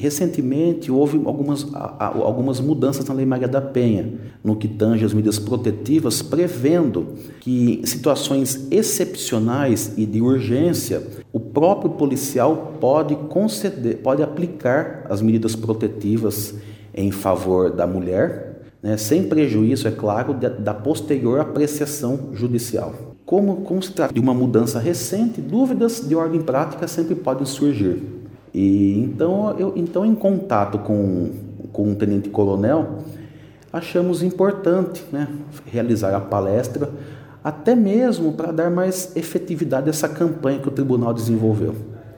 recentemente houve algumas mudanças na Lei Maria da Penha, no que tange às medidas protetivas, prevendo que em situações excepcionais e de urgência, o próprio policial pode aplicar as medidas protetivas em favor da mulher, né, sem prejuízo, é claro, da posterior apreciação judicial. Como se trata de uma mudança recente, dúvidas de ordem prática sempre podem surgir. E então, em contato com o tenente-coronel, achamos importante, né, realizar a palestra, até mesmo para dar mais efetividade a essa campanha que o tribunal desenvolveu.